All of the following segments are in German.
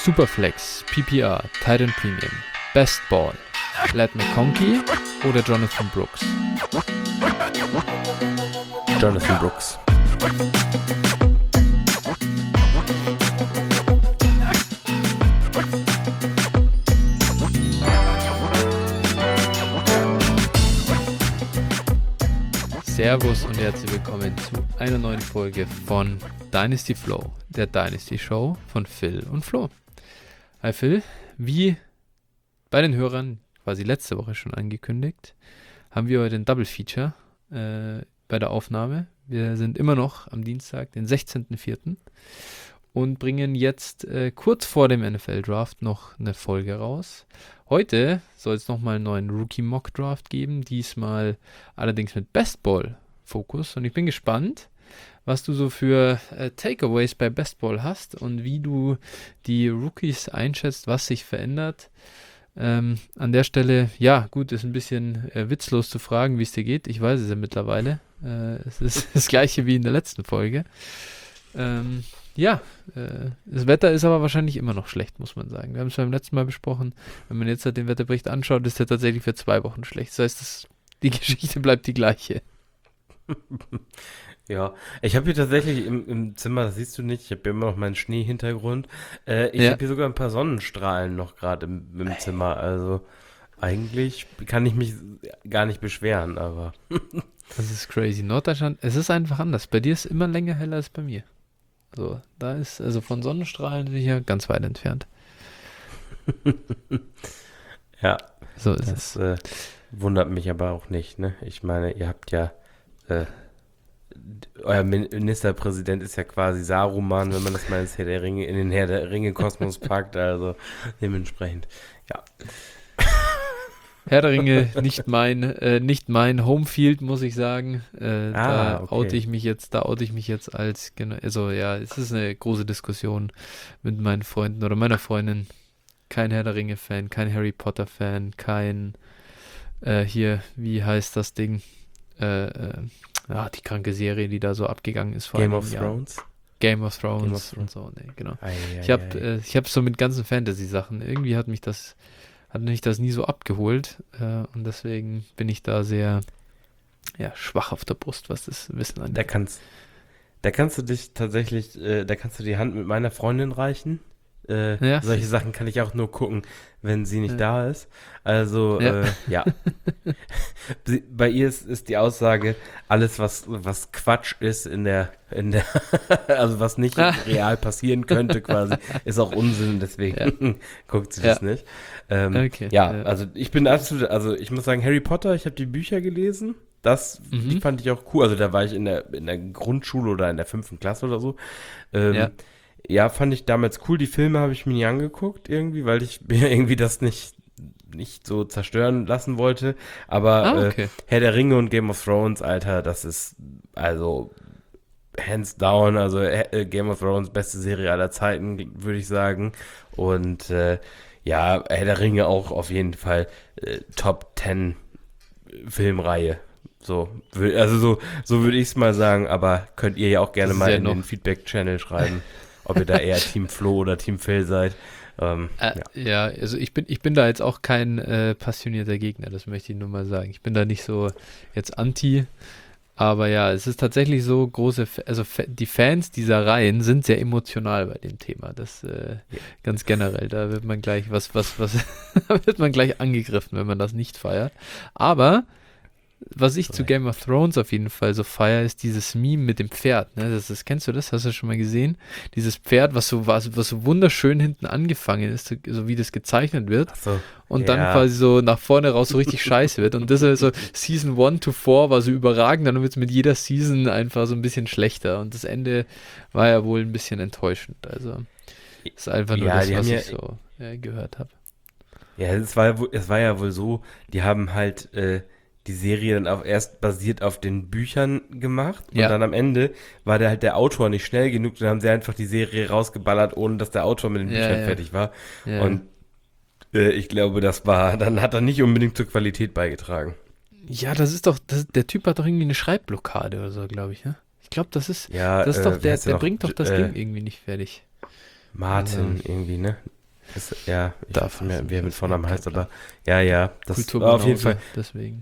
Superflex, PPR, Titan Premium, Best Ball, Ladd McConkey oder Jonathan Brooks? Jonathan Brooks. Servus und herzlich willkommen zu einer neuen Folge von Dynasty Flow, der Dynasty Show von Phil und Flo. Hi Phil, wie bei den Hörern quasi letzte Woche schon angekündigt, haben wir heute ein Double Feature bei der Aufnahme. Wir sind immer noch am Dienstag, den 16.04. und bringen jetzt kurz vor dem NFL-Draft noch eine Folge raus. Heute soll es nochmal einen neuen Rookie-Mock-Draft geben, diesmal allerdings mit Best-Ball-Fokus. Und ich bin gespannt, was du so für Takeaways bei Best-Ball hast und wie du die Rookies einschätzt, was sich verändert. An der Stelle, ja gut, ist ein bisschen witzlos zu fragen, wie es dir geht. Ich weiß es ja mittlerweile. Es ist das gleiche wie in der letzten Folge. Das Wetter ist aber wahrscheinlich immer noch schlecht, muss man sagen. Wir haben es beim letzten Mal besprochen. Wenn man jetzt halt den Wetterbericht anschaut, ist der tatsächlich für 2 Wochen schlecht. Das heißt, die Geschichte bleibt die gleiche. Ja, ich habe hier tatsächlich im Zimmer, das siehst du nicht, ich habe hier immer noch meinen Schneehintergrund. Ich habe hier sogar ein paar Sonnenstrahlen noch gerade im Zimmer. Also eigentlich kann ich mich gar nicht beschweren, aber... Das ist crazy. Norddeutschland, es ist einfach anders. Bei dir ist immer länger heller als bei mir. So, da ist, also von Sonnenstrahlen bin ich ja ganz weit entfernt. Ja, so ist das wundert mich aber auch nicht, ne? Ich meine, ihr habt ja, euer Ministerpräsident ist ja quasi Saruman, wenn man das mal in den Herr der Ringe Kosmos packt, also dementsprechend, ja. Herr der Ringe, nicht mein Homefield, muss ich sagen. Da okay. oute ich mich jetzt als, also ja, es ist eine große Diskussion mit meinen Freunden oder meiner Freundin. Kein Herr der Ringe-Fan, kein Harry Potter-Fan, kein, wie heißt das Ding? Die kranke Serie, die da so abgegangen ist vor Game einem of Jahr. Thrones? Game of Thrones und so, ne, genau. Ich hab so mit ganzen Fantasy-Sachen, irgendwie hat mich das nie so abgeholt und deswegen bin ich da sehr schwach auf der Brust, was das Wissen angeht. Da kannst du die Hand mit meiner Freundin reichen. Solche Sachen kann ich auch nur gucken, wenn sie nicht da ist. Also, bei ihr ist die Aussage, alles was Quatsch ist also was nicht real passieren könnte quasi, ist auch Unsinn, deswegen guckt sie das nicht. Also ich bin absolut, also ich muss sagen, Harry Potter, ich habe die Bücher gelesen, die fand ich auch cool, also da war ich in der Grundschule oder in der 5. Klasse oder so. Ja, fand ich damals cool. Die Filme habe ich mir nie angeguckt irgendwie, weil ich mir irgendwie das nicht so zerstören lassen wollte. Aber Herr der Ringe und Game of Thrones, Alter, das ist also hands down, also Game of Thrones, beste Serie aller Zeiten, würde ich sagen. Und Herr der Ringe auch auf jeden Fall Top 10 Filmreihe. So würde ich es mal sagen, aber könnt ihr ja auch gerne mal in den Feedback-Channel schreiben, ob ihr da eher Team Flo oder Team Phil seid. Also ich bin da jetzt auch kein passionierter Gegner, das möchte ich nur mal sagen. Ich bin da nicht so jetzt anti, aber ja, es ist tatsächlich so die Fans dieser Reihen sind sehr emotional bei dem Thema. Das ganz generell, da wird man gleich da wird man gleich angegriffen, wenn man das nicht feiert. Aber was ich zu Game of Thrones auf jeden Fall so feiere, ist dieses Meme mit dem Pferd. Ne? Kennst du das? Hast du schon mal gesehen? Dieses Pferd, was so wunderschön hinten angefangen ist, so wie das gezeichnet wird. Und dann quasi so nach vorne raus so richtig scheiße wird. Und das ist so Season 1 to 4 war so überragend, dann wird es mit jeder Season einfach so ein bisschen schlechter. Und das Ende war ja wohl ein bisschen enttäuschend. Also ist einfach nur das, was ich so gehört habe. Ja, es war ja wohl so, die haben halt die Serie dann auch erst basiert auf den Büchern gemacht und dann am Ende war der Autor nicht schnell genug, dann haben sie einfach die Serie rausgeballert, ohne dass der Autor mit den Büchern fertig war. Ja. Und ich glaube, dann hat er nicht unbedingt zur Qualität beigetragen. Ja, der Typ hat doch irgendwie eine Schreibblockade oder so, glaube ich, ne? Ich glaube, der bringt doch das Ding irgendwie nicht fertig. Martin irgendwie, ne? Ja, ich weiß nicht mehr, wie er mit Vornamen heißt, aber ja, das war auf jeden Fall. Deswegen.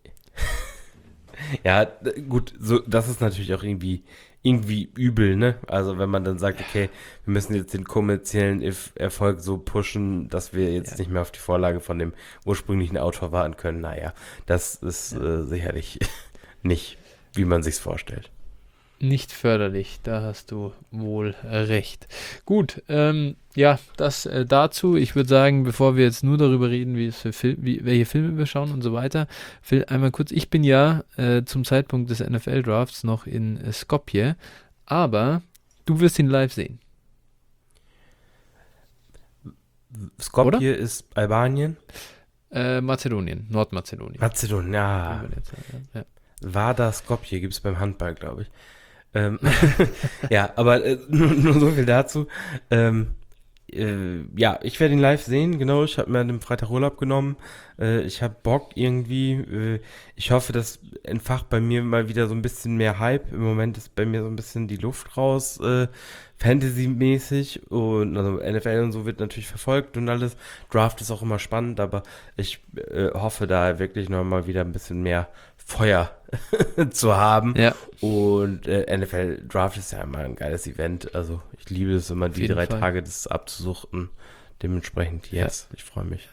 Ja, gut, so, das ist natürlich auch irgendwie übel, ne? Also wenn man dann sagt, okay, wir müssen jetzt den kommerziellen Erfolg so pushen, dass wir jetzt nicht mehr auf die Vorlage von dem ursprünglichen Autor warten können. Naja, das ist sicherlich nicht, wie man sich's vorstellt. Nicht förderlich, da hast du wohl recht. Gut, das dazu. Ich würde sagen, bevor wir jetzt nur darüber reden, welche Filme wir schauen und so weiter, Phil, einmal kurz, ich bin ja zum Zeitpunkt des NFL-Drafts noch in Skopje, aber du wirst ihn live sehen. Skopje Oder? ist Albanien? Mazedonien, Nordmazedonien. Mazedonien, ja. Ja. War das Skopje, gibt es beim Handball, glaube ich. Ja, aber nur so viel dazu. Ja, ich werde ihn live sehen, genau. Ich habe mir an dem Freitag Urlaub genommen. Ich habe Bock irgendwie. Ich hoffe, das entfacht bei mir mal wieder so ein bisschen mehr Hype. Im Moment ist bei mir so ein bisschen die Luft raus, Fantasy-mäßig. Und also NFL und so wird natürlich verfolgt und alles. Draft ist auch immer spannend, aber ich hoffe da wirklich noch mal wieder ein bisschen mehr Feuer zu haben. Ja. Und NFL Draft ist ja immer ein geiles Event. Also ich liebe es immer, die 3 Tage das abzusuchten. Dementsprechend jetzt. Ich freue mich.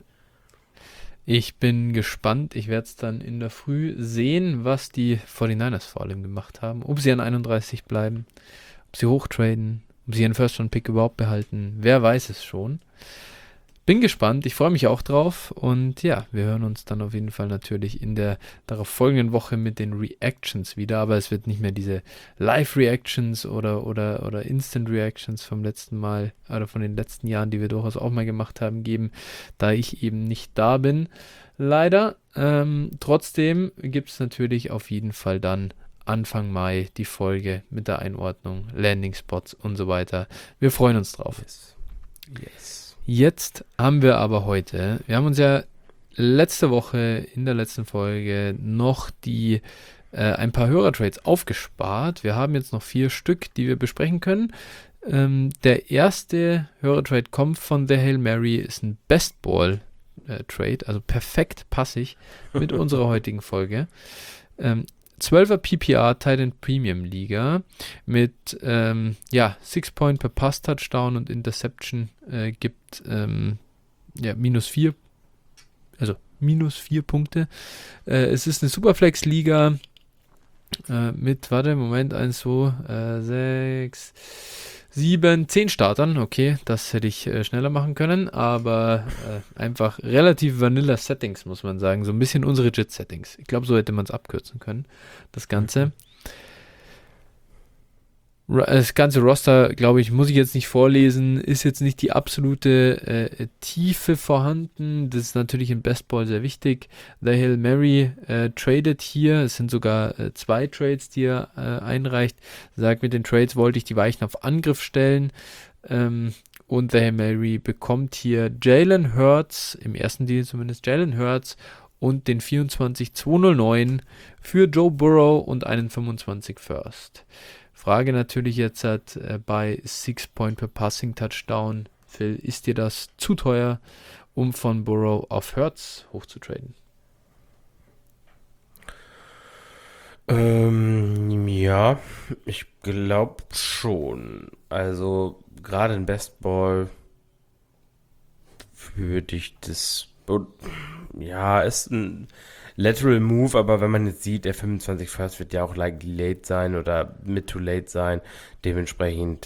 Ich bin gespannt. Ich werde es dann in der Früh sehen, was die 49ers vor allem gemacht haben. Ob sie an 31 bleiben, ob sie hochtraden, ob sie ihren First-Round-Pick überhaupt behalten. Wer weiß es schon. Bin gespannt, ich freue mich auch drauf und ja, wir hören uns dann auf jeden Fall natürlich in der darauf folgenden Woche mit den Reactions wieder, aber es wird nicht mehr diese Live-Reactions oder Instant-Reactions vom letzten Mal oder von den letzten Jahren, die wir durchaus auch mal gemacht haben, geben, da ich eben nicht da bin. Leider. Trotzdem gibt es natürlich auf jeden Fall dann Anfang Mai die Folge mit der Einordnung, Landing-Spots und so weiter. Wir freuen uns drauf. Yes. Jetzt haben wir aber heute, wir haben uns ja letzte Woche in der letzten Folge noch ein paar Hörertrades aufgespart. Wir haben jetzt noch 4 Stück, die wir besprechen können. Der erste Hörertrade kommt von The Hail Mary, ist ein Best Ball Trade, also perfekt passig mit unserer heutigen Folge. 12er PPR Titan Premium Liga mit 6 Point per Pass Touchdown und Interception gibt -4, also -4 Punkte. Es ist eine Superflex Liga mit, 1, 2, 6, 7, 10 Startern. Okay, das hätte ich schneller machen können, aber einfach relativ Vanilla Settings, muss man sagen. So ein bisschen unsere JIT-Settings. Ich glaube, so hätte man es abkürzen können, das Ganze. Das ganze Roster, glaube ich, muss ich jetzt nicht vorlesen, ist jetzt nicht die absolute Tiefe vorhanden. Das ist natürlich im Bestball sehr wichtig. The Hail Mary tradet hier, es sind sogar 2 Trades, die er einreicht. Sagt, mit den Trades wollte ich die Weichen auf Angriff stellen. Und The Hail Mary bekommt hier Jalen Hurts, im ersten Deal zumindest Jalen Hurts und den 24-209 für Joe Burrow und einen 25 First. Frage natürlich jetzt bei 6 Point per Passing Touchdown. Phil, ist dir das zu teuer, um von Burrow auf Hurts hochzutraden? Ja, ich glaube schon. Also gerade in Best Ball würde ich das... Ja, ist ein Lateral Move, aber wenn man jetzt sieht, der 25 First wird ja auch likely late sein oder mid to late sein. Dementsprechend,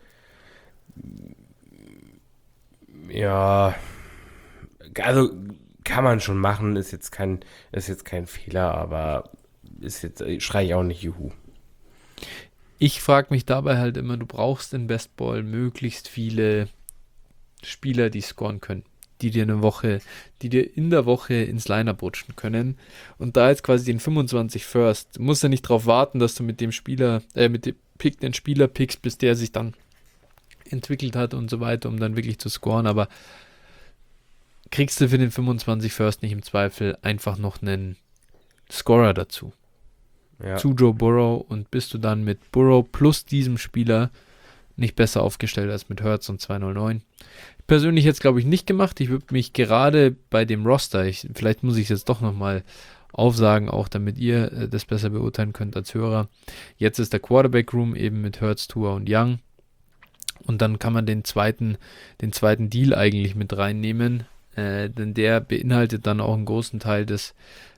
ja, also kann man schon machen, ist jetzt kein Fehler, aber schreie ich auch nicht Juhu. Ich frage mich dabei halt immer, du brauchst in Best Ball möglichst viele Spieler, die scoren können, die dir in der Woche ins Lineup rutschen können. Und da jetzt quasi den 25 First, musst du nicht darauf warten, dass du mit dem Pick den Spieler pickst, bis der sich dann entwickelt hat und so weiter, um dann wirklich zu scoren. Aber kriegst du für den 25 First nicht im Zweifel einfach noch einen Scorer dazu. Ja. Zu Joe Burrow, und bist du dann mit Burrow plus diesem Spieler nicht besser aufgestellt als mit Hurts und 209. Persönlich jetzt, glaube ich, nicht gemacht. Ich würde mich gerade bei dem Roster, vielleicht muss ich es jetzt doch nochmal aufsagen, auch damit ihr das besser beurteilen könnt als Hörer. Jetzt ist der Quarterback-Room eben mit Hurts, Tua und Young. Und dann kann man den zweiten Deal eigentlich mit reinnehmen, denn der beinhaltet dann auch einen großen Teil des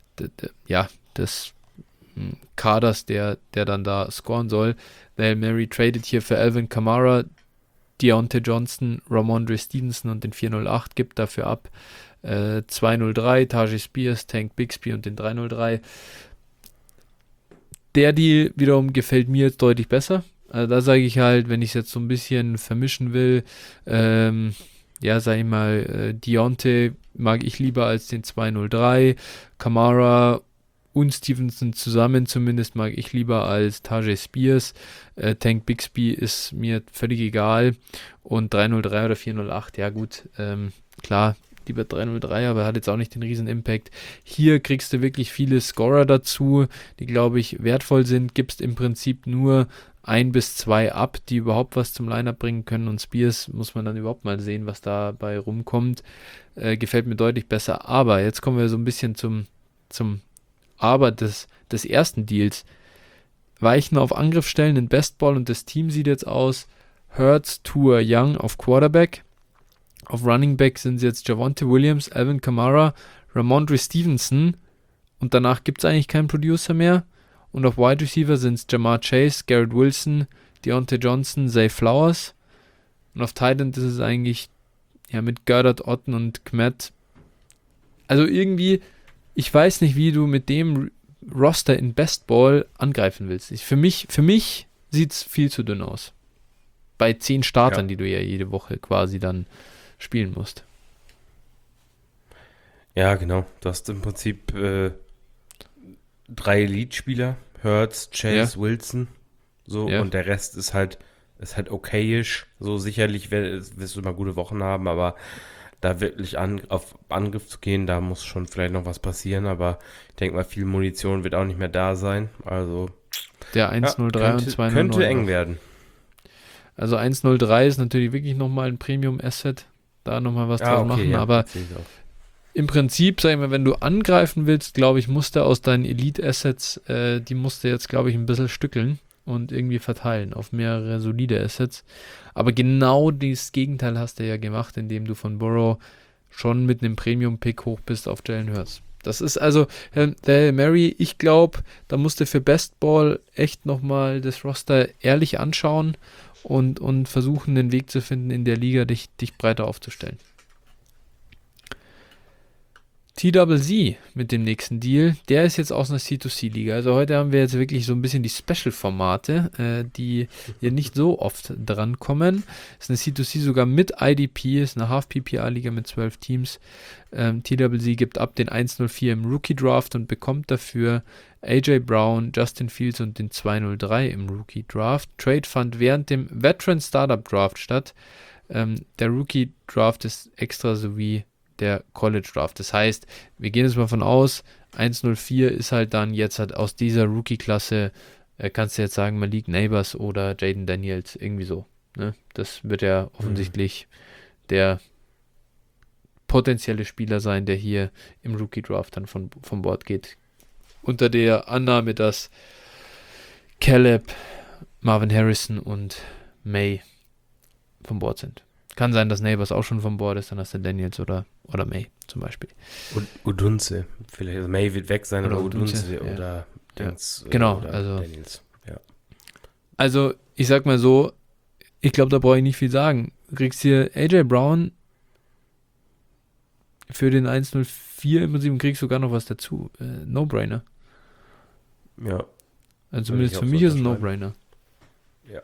Kaders, der dann da scoren soll. Hail Mary tradet hier für Alvin Kamara, Deontay Johnson, Ramondre Stevenson und den 408, gibt dafür ab 203, Tajay Spears, Tank Bixby und den 303. Der Deal wiederum gefällt mir jetzt deutlich besser. Also da sage ich halt, wenn ich es jetzt so ein bisschen vermischen will, sage ich mal, Deontay mag ich lieber als den 203, Kamara und Stevenson zusammen zumindest mag ich lieber als Tajay Spears. Tank Bixby ist mir völlig egal. Und 303 oder 408, ja gut, klar, lieber 303, aber hat jetzt auch nicht den riesen Impact. Hier kriegst du wirklich viele Scorer dazu, die, glaube ich, wertvoll sind. Gibst im Prinzip nur 1 bis 2 ab, die überhaupt was zum Lineup bringen können. Und Spears muss man dann überhaupt mal sehen, was dabei rumkommt. Gefällt mir deutlich besser. Aber jetzt kommen wir so ein bisschen zum Aber des ersten Deals. Weichen auf Angriff stellen in Bestball und das Team sieht jetzt aus: Hurts, Tua, Young auf Quarterback. Auf Running Back sind es jetzt Javonte Williams, Alvin Kamara, Ramondre Stevenson und danach gibt es eigentlich keinen Producer mehr. Und auf Wide Receiver sind es Jamar Chase, Garrett Wilson, Deontay Johnson, Zay Flowers. Und auf Tight End ist es eigentlich mit Goddard, Otten und Kmet. Also irgendwie, ich weiß nicht, wie du mit dem Roster in Best Ball angreifen willst. Für mich sieht es viel zu dünn aus. Bei 10 Startern, die du ja jede Woche quasi dann spielen musst. Ja, genau. Du hast im Prinzip 3 Elite-Spieler, Hurts, Chase, Wilson, so, und der Rest ist halt okayisch. So, sicherlich wirst du mal gute Wochen haben, aber da wirklich auf Angriff zu gehen, da muss schon vielleicht noch was passieren, aber ich denke mal, viel Munition wird auch nicht mehr da sein. Also der 103 und 209 könnte eng werden. Also 103 ist natürlich wirklich nochmal ein Premium-Asset, da nochmal was draus machen, aber im Prinzip, sag ich mal, wenn du angreifen willst, glaube ich, musst du aus deinen Elite-Assets, die musst du jetzt, glaube ich, ein bisschen stückeln und irgendwie verteilen auf mehrere solide Assets. Aber genau das Gegenteil hast du ja gemacht, indem du von Burrow schon mit einem Premium-Pick hoch bist auf Jalen Hurts. Das ist also, der Mary, ich glaube, da musst du für Best Ball echt nochmal das Roster ehrlich anschauen und versuchen, einen Weg zu finden, in der Liga dich breiter aufzustellen. TWZ mit dem nächsten Deal, der ist jetzt aus einer C2C-Liga. Also heute haben wir jetzt wirklich so ein bisschen die Special-Formate, die hier nicht so oft drankommen. Ist eine C2C sogar mit IDP, ist eine Half-PPR-Liga mit 12 Teams. TWZ gibt ab den 104 im Rookie-Draft und bekommt dafür AJ Brown, Justin Fields und den 203 im Rookie-Draft. Trade fand während dem Veteran Startup Draft statt. Der Rookie-Draft ist extra sowie der College Draft. Das heißt, wir gehen jetzt mal von aus, 104 ist halt dann jetzt halt aus dieser Rookie-Klasse, kannst du jetzt sagen, Malik Neighbors oder Jaden Daniels, irgendwie so. Ne? Das wird ja offensichtlich der potenzielle Spieler sein, der hier im Rookie Draft dann vom Board geht. Unter der Annahme, dass Caleb, Marvin Harrison und May vom Board sind. Kann sein, dass Neighbors auch schon vom Board ist, dann hast du Daniels oder May zum Beispiel. Und Odunze. Vielleicht, also May wird weg sein oder Odunze oder Dings, genau, oder also Daniels. Ja. Also, ich sag mal so, ich glaube, da brauche ich nicht viel sagen. Du kriegst hier AJ Brown für den 104 im Prinzip und kriegst sogar noch was dazu. No-Brainer. Ja. Also zumindest für mich ist es ein No-Brainer. Ja.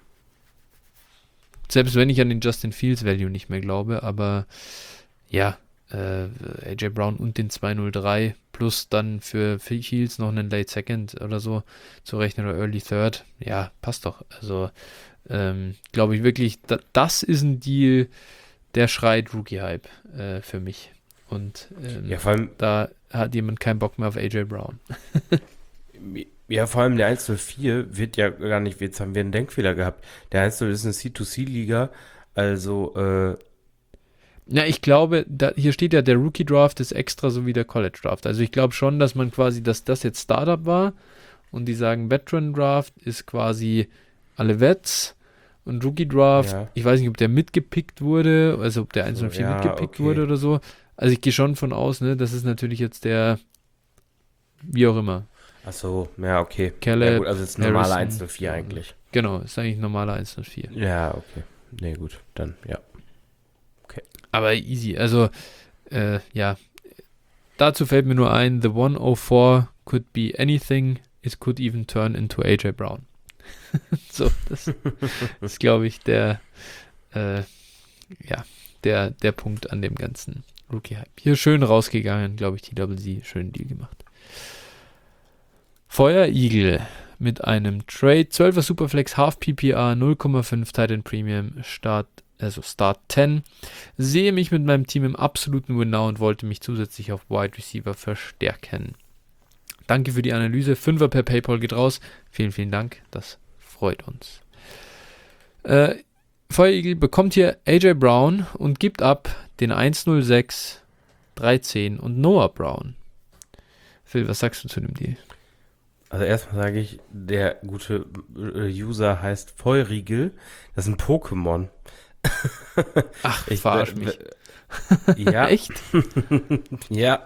Selbst wenn ich an den Justin Fields Value nicht mehr glaube, aber ja, AJ Brown und den 203 plus dann für Fields noch einen Late Second oder so zu rechnen oder Early Third, ja, passt doch. Also glaube ich wirklich, das ist ein Deal, der schreit Rookie-Hype für mich. Und vor allem, da hat jemand keinen Bock mehr auf AJ Brown. Ja, vor allem der 104 wird ja gar nicht, jetzt haben wir einen Denkfehler gehabt. Der 104 ist eine C2C-Liga, also, Ja, ich glaube, hier steht ja, der Rookie Draft ist extra so wie der College Draft. Also ich glaube schon, dass man quasi, dass das jetzt Startup war und die sagen, Veteran Draft ist quasi alle Vets und Rookie Draft, ja, ich weiß nicht, ob der mitgepickt wurde, also ob der so, 104 ja, mitgepickt okay. wurde oder so. Also ich gehe schon von aus, ne, das ist natürlich jetzt der, wie auch immer, Ach so, ja, okay. Ja gut, Caleb, also es ist ein normaler Harrison, 104 eigentlich. genau, ist eigentlich ein normaler 104. Ja, okay. Nee, gut, dann, ja. Aber easy, also, ja, dazu fällt mir nur ein, the 104 could be anything, it could even turn into AJ Brown. So, das ist, glaube ich, der Punkt an dem ganzen Rookie-Hype. Hier schön rausgegangen, glaube ich, TWC, schönen Deal gemacht. Feuerigel mit einem Trade, 12er Superflex, Half PPR, 0,5 Titan Premium, Start 10. Sehe mich mit meinem Team im absoluten Win-Now und wollte mich zusätzlich auf Wide Receiver verstärken. Danke für die Analyse. 5er per PayPal geht raus. Vielen, vielen Dank. Das freut uns. Feuerigel bekommt hier AJ Brown und gibt ab den 106, 310 und Noah Brown. Phil, was sagst du zu dem Deal? Also erstmal sage ich, der gute User heißt Feurigel. Das ist ein Pokémon. Ach, verarsch mich. Ja. Echt? Ja.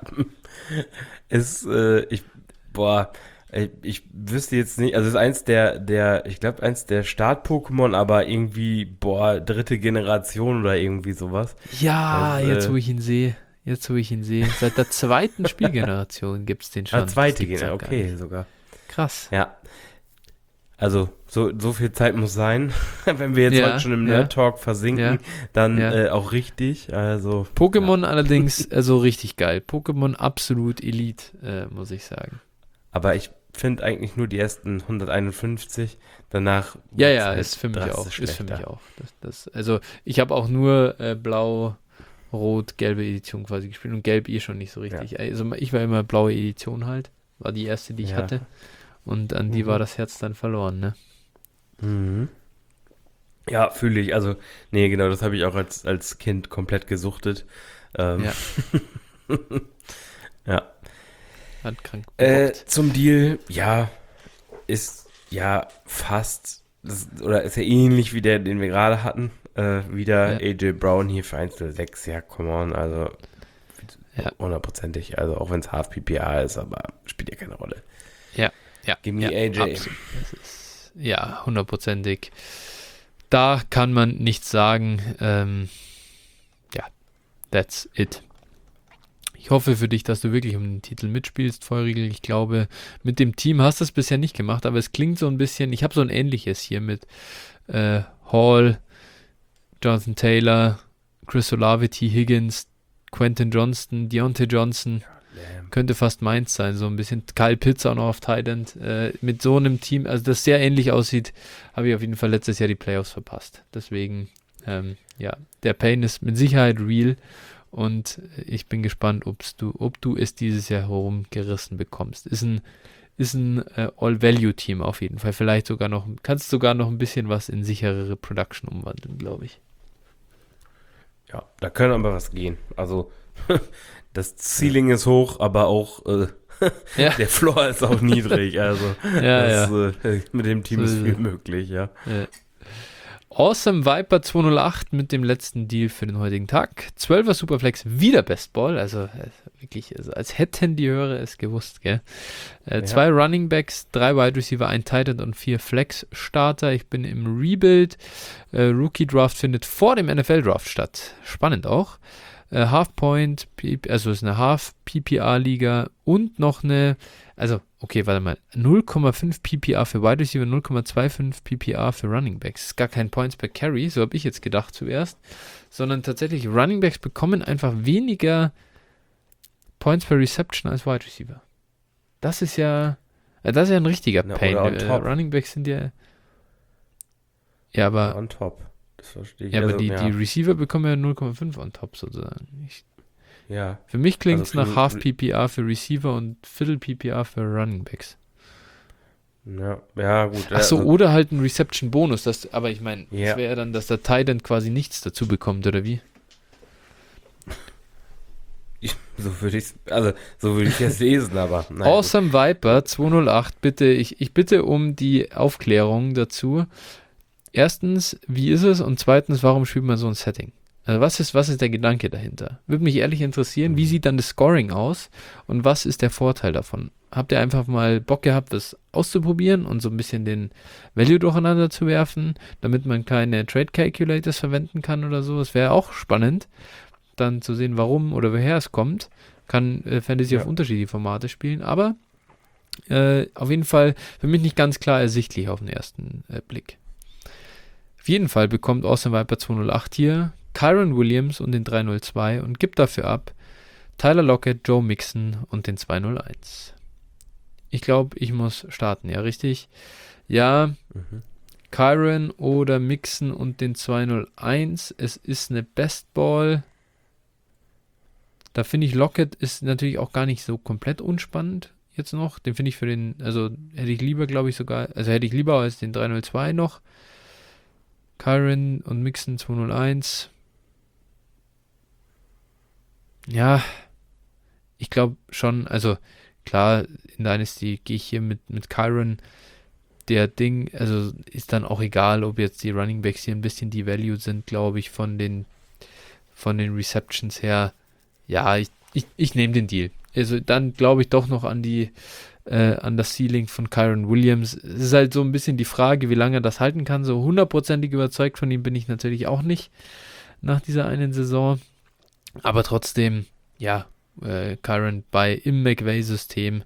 Ich wüsste jetzt nicht, also es ist ich glaube eins der Start-Pokémon, aber irgendwie, dritte Generation oder irgendwie sowas. Ja, Das, jetzt wo ich ihn sehe. Seit der zweiten Spielgeneration gibt es den schon. zweite Generation, okay, sogar. Krass. Ja. Also, so viel Zeit muss sein. Wenn wir jetzt heute schon im Nerd-Talk versinken, dann auch richtig. Also, Pokémon allerdings, also richtig geil. Pokémon absolut Elite, muss ich sagen. Aber ich finde eigentlich nur die ersten 151. Danach ja, ist für mich auch. Also, ich habe auch nur Blau, Rot, gelbe Edition quasi gespielt und Gelb schon nicht so richtig. Ja. Also, ich war immer blaue Edition halt. War die erste, die ich hatte. Und an die war das Herz dann verloren, ne? Mhm. Ja, fühle ich. Also, nee, genau, das habe ich auch als Kind komplett gesuchtet. Ja. Ja. Hat krank zum Deal, ist fast, ist ja ähnlich wie der, den wir gerade hatten. Wieder AJ Brown hier für 106, ja, come on, also 100%ig, also auch wenn es Half PPA ist, aber spielt ja keine Rolle. Ja. Give me AJ. Absolut. Ja, 100%ig. Da kann man nichts sagen. That's it. Ich hoffe für dich, dass du wirklich um den Titel mitspielst, Feurigel. Ich glaube, mit dem Team hast du es bisher nicht gemacht, aber es klingt so ein bisschen, ich habe so ein ähnliches hier mit Hall, Jonathan Taylor, Chris Olave, Higgins, Quentin Johnston, Deontay Johnson. Könnte fast meins sein, so ein bisschen. Kyle Pitts auch noch auf Tight End. Mit so einem Team, also das sehr ähnlich aussieht, habe ich auf jeden Fall letztes Jahr die Playoffs verpasst. Deswegen, der Pain ist mit Sicherheit real und ich bin gespannt, ob du es dieses Jahr herumgerissen bekommst. Ist ein All-Value-Team auf jeden Fall. Vielleicht kannst sogar noch ein bisschen was in sicherere Production umwandeln, glaube ich. Ja, da können aber was gehen. Also, das Ceiling ist hoch, aber auch der Floor ist auch niedrig. Also, mit dem Team ist viel möglich, ja. Awesome Viper 208 mit dem letzten Deal für den heutigen Tag. 12er Superflex, wieder Best Ball. Also wirklich, als hätten die Hörer es gewusst, gell? 2 Running Backs, 3 Wide Receiver, 1 Tight End und 4 Flex Starter. Ich bin im Rebuild. Rookie Draft findet vor dem NFL Draft statt. Spannend auch. Half Point, also ist eine Half PPR Liga und noch eine, also okay, warte mal, 0,5 PPR für Wide Receiver, 0,25 PPR für Running Backs. Ist gar kein Points per Carry, so habe ich jetzt gedacht zuerst, sondern tatsächlich Running Backs bekommen einfach weniger Points per Reception als Wide Receiver. Das ist ja ein richtiger Pain. Running Backs sind ja aber on top. Das verstehe ich. Ja, aber die Receiver bekommen ja 0,5 on top sozusagen. Für mich klingt es also nach Half PPR für Receiver und Viertel PPR für Running Backs. Ja, gut. Ach so, oder halt ein Reception-Bonus. Aber ich meine, Ja. das wäre ja dann, dass der Titan quasi nichts dazu bekommt, oder wie? So würde ich es lesen, aber nein. Awesome Viper 208, bitte, ich bitte um die Aufklärung dazu. Erstens, wie ist es? Und zweitens, warum spielt man so ein Setting? Also was ist der Gedanke dahinter? Würde mich ehrlich interessieren, wie sieht dann das Scoring aus und was ist der Vorteil davon? Habt ihr einfach mal Bock gehabt, das auszuprobieren und so ein bisschen den Value durcheinander zu werfen, damit man keine Trade Calculators verwenden kann oder so? Das wäre auch spannend, dann zu sehen, warum oder woher es kommt. Kann Fantasy auf unterschiedliche Formate spielen, aber auf jeden Fall für mich nicht ganz klar ersichtlich auf den ersten Blick. Auf jeden Fall bekommt Awesome Viper 208 hier Kyron Williams und den 302 und gibt dafür ab Tyler Lockett, Joe Mixon und den 201. Ich glaube, ich muss starten, ja, richtig? Ja, Kyron oder Mixon und den 201. Es ist eine Best Ball. Da finde ich, Lockett ist natürlich auch gar nicht so komplett unspannend jetzt noch. Den finde ich also hätte ich lieber, glaube ich, hätte ich lieber als den 302 noch. Kyron und Mixon 201. Ja, ich glaube schon, also klar, in Dynasty gehe ich hier mit Kyron. Also ist dann auch egal, ob jetzt die Running Backs hier ein bisschen devalued sind, glaube ich, von den Receptions her. Ja, ich nehme den Deal. Also dann glaube ich doch noch an das Ceiling von Kyron Williams. Es ist halt so ein bisschen die Frage, wie lange er das halten kann. So 100%ig überzeugt von ihm bin ich natürlich auch nicht nach dieser einen Saison. Aber trotzdem, ja, Kyron im McVay-System,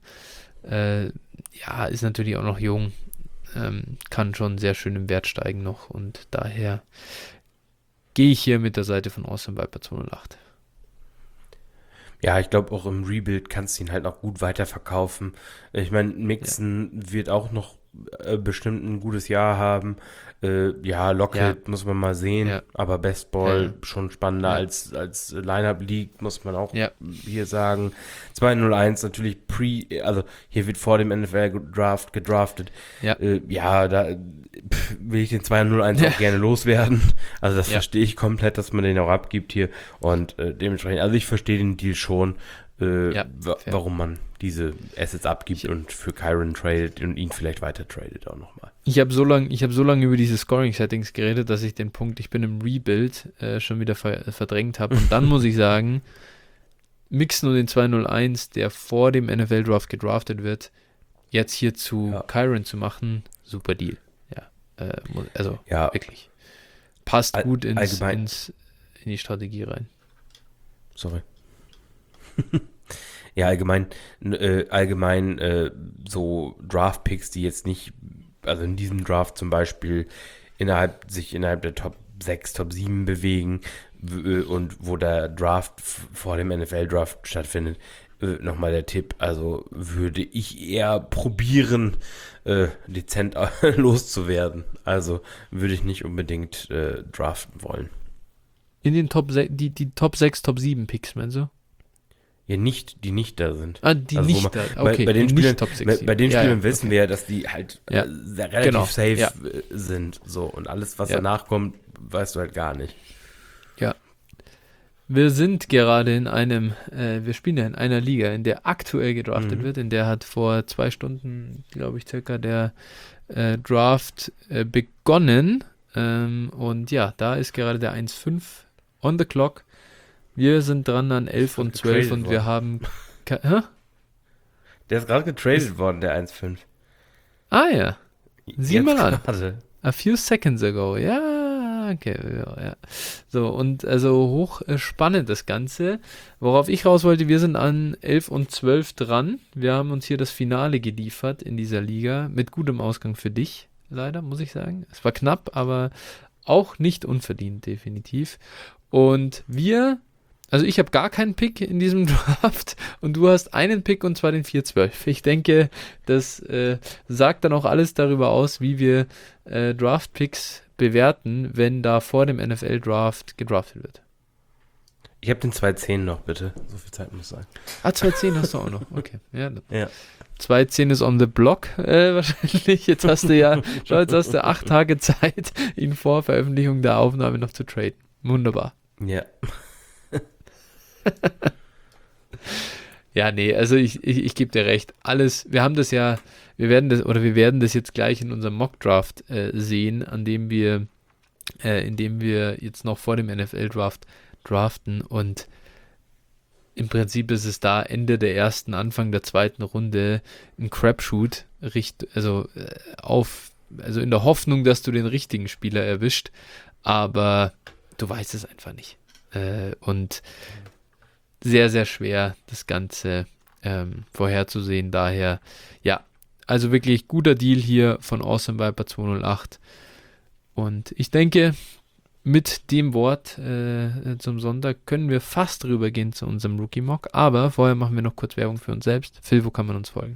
ist natürlich auch noch jung, kann schon sehr schön im Wert steigen noch und daher gehe ich hier mit der Seite von Awesome Viper 208. Ja, ich glaube auch im Rebuild kannst du ihn halt auch gut weiterverkaufen. Ich meine, Mixon wird auch noch bestimmt ein gutes Jahr haben. Lockett muss man mal sehen, aber Best Ball schon spannender als Lineup League, muss man auch hier sagen. 201 natürlich also hier wird vor dem NFL-Draft gedraftet. Ja. Da will ich den 201 auch gerne loswerden. Also das verstehe ich komplett, dass man den auch abgibt hier und dementsprechend, also ich verstehe den Deal schon, warum man diese Assets abgibt und für Kyron tradet und ihn vielleicht weiter tradet auch nochmal. Ich habe so lange über diese Scoring-Settings geredet, dass ich den Punkt, ich bin im Rebuild, schon wieder verdrängt habe. Und dann muss ich sagen, Mixon und den 201, der vor dem NFL-Draft gedraftet wird, jetzt hier zu Kyron zu machen, super Deal. Wirklich. Passt gut in die Strategie rein. Sorry. Ja, allgemein so Draft-Picks, die jetzt nicht, also in diesem Draft zum Beispiel innerhalb der Top 6, Top 7 bewegen und wo der Draft vor dem NFL-Draft stattfindet, nochmal der Tipp, also würde ich eher probieren, dezent loszuwerden. Also würde ich nicht unbedingt draften wollen. In den Top 6, die Top 6, Top 7 Picks, meinst du? Ja, die nicht da sind. Ah, die also nicht da, okay. Bei den Spielern, Top 6, bei den Spielern wissen wir ja, dass die halt relativ safe sind. So, und alles, was danach kommt, weißt du halt gar nicht. Ja. Wir sind gerade wir spielen ja in einer Liga, in der aktuell gedraftet wird, in der hat vor 2 Stunden, glaube ich, circa der Draft begonnen. Und ja, da ist gerade der 1-5 on the clock. Wir sind dran an 11 und 12 und wir haben... Der ist gerade getradet worden, der 1-5. Ah ja. Sieh mal an. Grade. A few seconds ago. Ja, okay. Ja. So, und also hoch spannend das Ganze. Worauf ich raus wollte, wir sind an 11 und 12 dran. Wir haben uns hier das Finale geliefert in dieser Liga. Mit gutem Ausgang für dich, leider, muss ich sagen. Es war knapp, aber auch nicht unverdient, definitiv. Und also ich habe gar keinen Pick in diesem Draft und du hast einen Pick und zwar den 4-12. Ich denke, das sagt dann auch alles darüber aus, wie wir Draft-Picks bewerten, wenn da vor dem NFL-Draft gedraftet wird. Ich habe den 2.10 noch, bitte. So viel Zeit muss sein. 2.10 hast du auch noch. Okay. Ja. Ja. 2.10 ist on the block wahrscheinlich. Jetzt hast du 8 Tage Zeit, ihn vor Veröffentlichung der Aufnahme noch zu traden. Wunderbar. Ja. Ja, nee, also ich gebe dir recht. Alles, wir werden das jetzt gleich in unserem Mock-Draft sehen, in dem wir jetzt noch vor dem NFL-Draft draften, und im Prinzip ist es da Ende der ersten, Anfang der zweiten Runde ein Crapshoot, also in der Hoffnung, dass du den richtigen Spieler erwischt, aber du weißt es einfach nicht. Und sehr, sehr schwer, das Ganze vorherzusehen. Daher, ja, also wirklich guter Deal hier von Awesome Viper 208. Und ich denke, mit dem Wort zum Sonntag können wir fast rübergehen zu unserem Rookie-Mock. Aber vorher machen wir noch kurz Werbung für uns selbst. Phil, wo kann man uns folgen?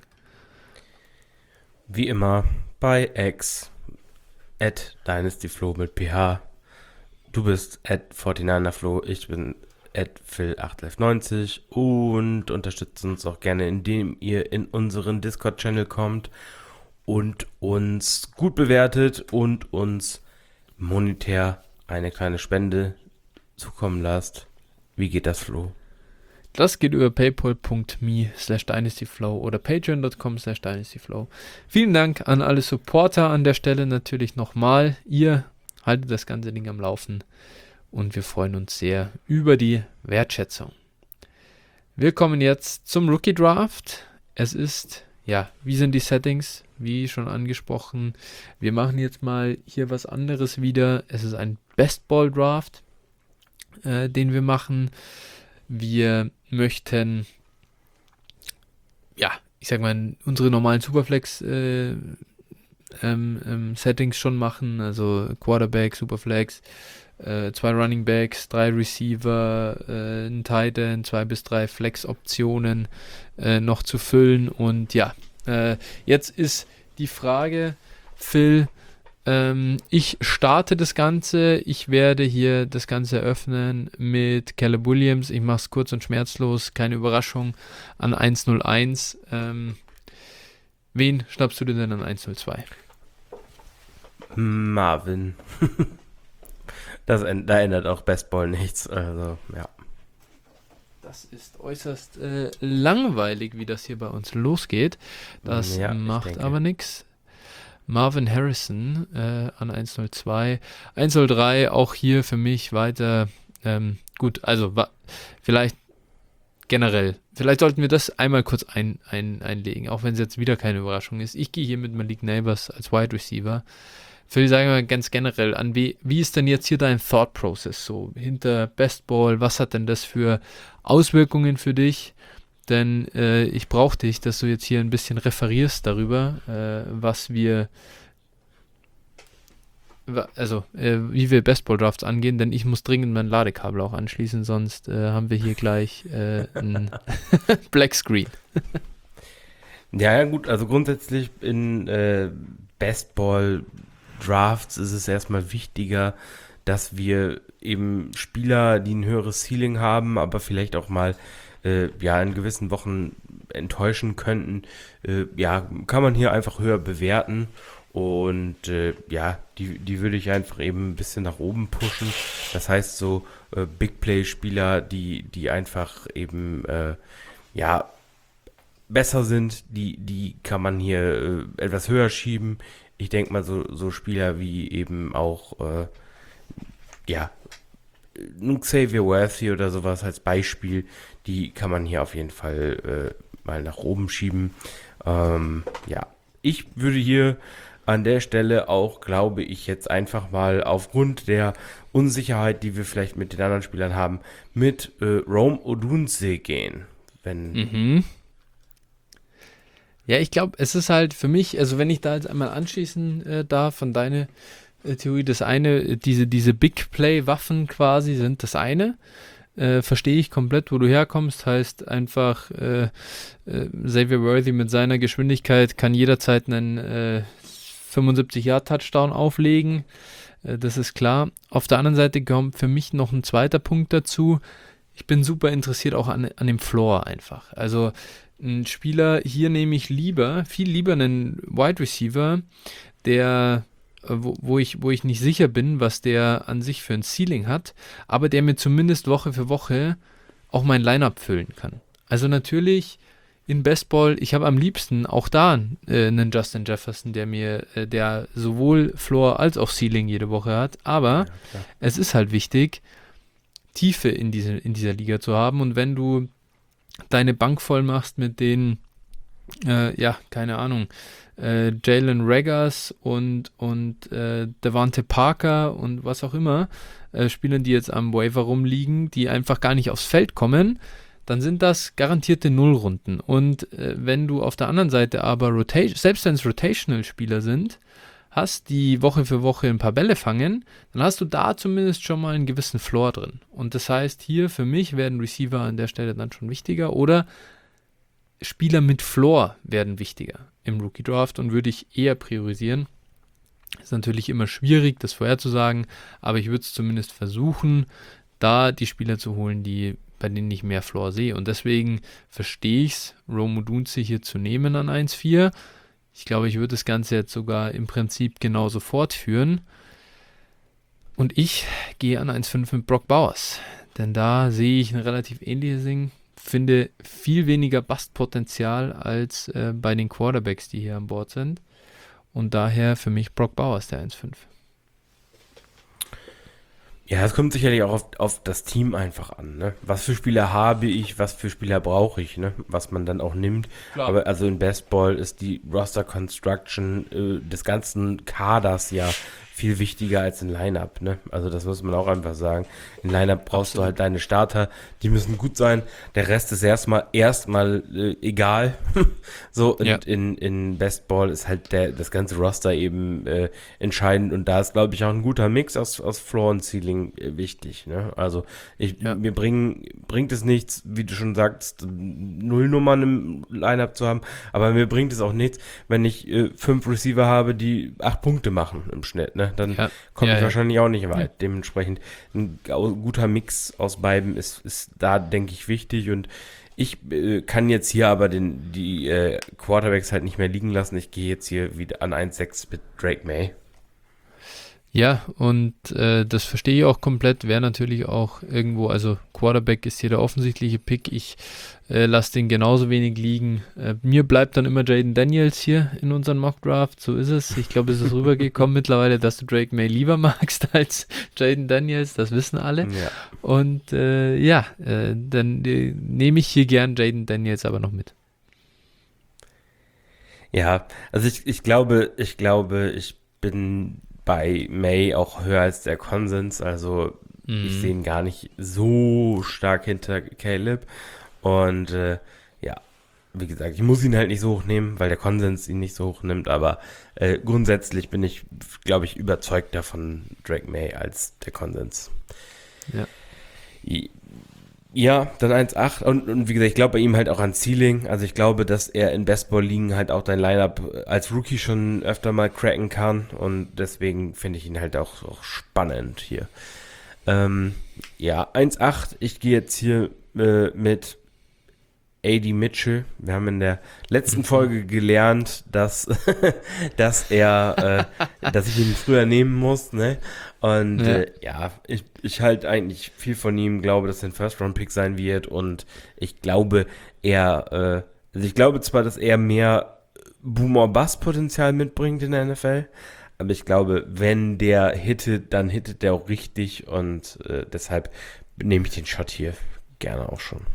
Wie immer bei X @DynastyFlo mit PH. Du bist @49erFlo, ich bin @Phil8Live90 und unterstützt uns auch gerne, indem ihr in unseren Discord-Channel kommt und uns gut bewertet und uns monetär eine kleine Spende zukommen lasst. Wie geht das, Flo? Das geht über paypal.me/dynastyflow oder patreon.com/dynastyflow. Vielen Dank an alle Supporter an der Stelle natürlich nochmal. Ihr haltet das ganze Ding am Laufen und wir freuen uns sehr über die Wertschätzung. Wir kommen jetzt zum Rookie Draft. Es ist, ja, wie sind die Settings? Wie schon angesprochen, wir machen jetzt mal hier was anderes wieder. Es ist ein Best Ball Draft, den wir machen. Wir möchten, ja, ich sag mal, unsere normalen Superflex Settings schon machen, also Quarterback, Superflex, 2 Running Backs, 3 Receiver, ein Tight End, 2 bis 3 Flex-Optionen noch zu füllen. Und ja, jetzt ist die Frage, Phil, ich starte das Ganze. Ich werde hier das Ganze eröffnen mit Caleb Williams. Ich mache es kurz und schmerzlos, keine Überraschung, an 101. Wen schnappst du dir denn an 102? Marvin. Da ändert auch Best Ball nichts. Also, ja. Das ist äußerst langweilig, wie das hier bei uns losgeht. Das macht aber nichts. Marvin Harrison an 102. 103 auch hier für mich weiter gut. Also vielleicht generell. Vielleicht sollten wir das einmal kurz einlegen, auch wenn es jetzt wieder keine Überraschung ist. Ich gehe hier mit Malik Neighbors als Wide Receiver. Phil, sagen wir ganz generell an, wie ist denn jetzt hier dein Thought Process so hinter Best Ball? Was hat denn das für Auswirkungen für dich? Denn ich brauche dich, dass du jetzt hier ein bisschen referierst darüber, wie wir Best Ball Drafts angehen, denn ich muss dringend mein Ladekabel auch anschließen, sonst haben wir hier gleich ein Black Screen. Ja, gut, also grundsätzlich in Best Ball Drafts ist es erstmal wichtiger, dass wir eben Spieler, die ein höheres Ceiling haben, aber vielleicht auch mal in gewissen Wochen enttäuschen könnten, kann man hier einfach höher bewerten. Und die würde ich einfach eben ein bisschen nach oben pushen. Das heißt so Big Play Spieler, die einfach eben besser sind, die kann man hier etwas höher schieben. Ich denke mal so Spieler wie eben auch Xavier Worthy oder sowas als Beispiel, die kann man hier auf jeden Fall mal nach oben schieben. Ich würde hier an der Stelle auch, glaube ich, jetzt einfach mal aufgrund der Unsicherheit, die wir vielleicht mit den anderen Spielern haben, mit Rome Odunze gehen. Ja, ich glaube, es ist halt für mich, also wenn ich da jetzt einmal anschließen darf von deiner Theorie, das eine, diese Big Play Waffen quasi sind das eine. Verstehe ich komplett, wo du herkommst, heißt einfach Xavier Worthy mit seiner Geschwindigkeit kann jederzeit einen 75-Yard-Touchdown auflegen, das ist klar. Auf der anderen Seite kommt für mich noch ein zweiter Punkt dazu. ich bin super interessiert auch an dem Floor einfach. Also ein Spieler, hier nehme ich viel lieber einen Wide Receiver, der, wo ich nicht sicher bin, was der an sich für ein Ceiling hat, aber der mir zumindest Woche für Woche auch mein Lineup füllen kann. Also natürlich in Bestball, ich habe am liebsten auch da einen Justin Jefferson, der sowohl Floor als auch Ceiling jede Woche hat, aber es ist halt wichtig, Tiefe in dieser Liga zu haben, und wenn du deine Bank voll machst mit den, keine Ahnung, Jalen Reagors und Devante Parker und was auch immer, Spielern, die jetzt am Waiver rumliegen, die einfach gar nicht aufs Feld kommen, dann sind das garantierte Nullrunden. Und wenn du auf der anderen Seite aber selbst wenn es Rotational-Spieler sind, hast, die Woche für Woche ein paar Bälle fangen, dann hast du da zumindest schon mal einen gewissen Floor drin. Und das heißt, hier für mich werden Receiver an der Stelle dann schon wichtiger, oder Spieler mit Floor werden wichtiger im Rookie-Draft und würde ich eher priorisieren. Ist natürlich immer schwierig, das vorherzusagen, aber ich würde es zumindest versuchen, da die Spieler zu holen, bei denen ich mehr Floor sehe. Und deswegen verstehe ich es, Rome Odunze hier zu nehmen an 1,4. Ich glaube, ich würde das Ganze jetzt sogar im Prinzip genauso fortführen. Und ich gehe an 1,5 mit Brock Bowers. Denn da sehe ich ein relativ ähnliches Ding. Finde viel weniger Bustpotenzial als bei den Quarterbacks, die hier an Bord sind. Und daher für mich Brock Bowers, der 1,5. Ja, es kommt sicherlich auch auf das Team einfach an, ne? Was für Spieler habe ich, was für Spieler brauche ich, ne? Was man dann auch nimmt. Klar. Aber also in Bestball ist die Roster Construction des ganzen Kaders ja viel wichtiger als ein Lineup, ne? Also das muss man auch einfach sagen. In Lineup brauchst du halt deine Starter, die müssen gut sein. Der Rest ist erstmal egal. So, und in Bestball ist halt das ganze Roster eben entscheidend, und da ist, glaube ich, auch ein guter Mix aus Floor und Ceiling wichtig, ne? Also mir bringt es nichts, wie du schon sagst, Nullnummern im Lineup zu haben, aber mir bringt es auch nichts, wenn ich 5 Receiver habe, die 8 Punkte machen im Schnitt, ne? Dann komme ich wahrscheinlich auch nicht weit. Dementsprechend ein guter Mix aus beiden ist da, denke ich, wichtig, und ich kann jetzt hier aber die Quarterbacks halt nicht mehr liegen lassen. Ich gehe jetzt hier wieder an 1,6 mit Drake May. Ja, und das verstehe ich auch komplett. Wäre natürlich auch irgendwo, also Quarterback ist hier der offensichtliche Pick. Ich lasse den genauso wenig liegen. Mir bleibt dann immer Jaden Daniels hier in unserem Mock-Draft. So ist es. Ich glaube, es ist rübergekommen mittlerweile, dass du Drake May lieber magst als Jaden Daniels. Das wissen alle. Ja. Und dann nehme ich hier gern Jaden Daniels aber noch mit. Ja, also ich glaube, ich bin bei May auch höher als der Konsens, also ich sehe ihn gar nicht so stark hinter Caleb, und wie gesagt, ich muss ihn halt nicht so hoch nehmen, weil der Konsens ihn nicht so hoch nimmt, aber grundsätzlich bin ich, glaube ich, überzeugter von Drake May als der Konsens. Ja, dann 1,8 und wie gesagt, ich glaube bei ihm halt auch an Ceiling. Also ich glaube, dass er in Bestball-Ligen halt auch dein Lineup als Rookie schon öfter mal cracken kann, und deswegen finde ich ihn halt auch spannend hier. 1,8. Ich gehe jetzt hier mit AD Mitchell. Wir haben in der letzten Folge gelernt, dass ich ihn früher nehmen muss, ne? Und ich halte eigentlich viel von ihm, glaube, dass er ein First-Round-Pick sein wird, und ich glaube ich glaube zwar, dass er mehr Boomer-Bust-Potenzial mitbringt in der NFL, aber ich glaube, wenn der hittet, dann hittet der auch richtig, und deshalb nehme ich den Shot hier gerne auch schon.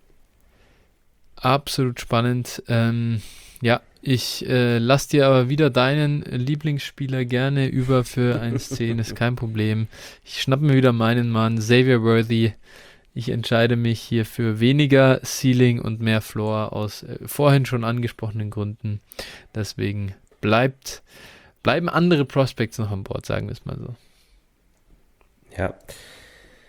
Absolut spannend. Ich lasse dir aber wieder deinen Lieblingsspieler gerne über für 1,10, ist kein Problem. Ich schnappe mir wieder meinen Mann, Xavier Worthy. Ich entscheide mich hier für weniger Ceiling und mehr Floor aus vorhin schon angesprochenen Gründen. Deswegen bleiben andere Prospects noch an Bord, sagen wir es mal so. Ja.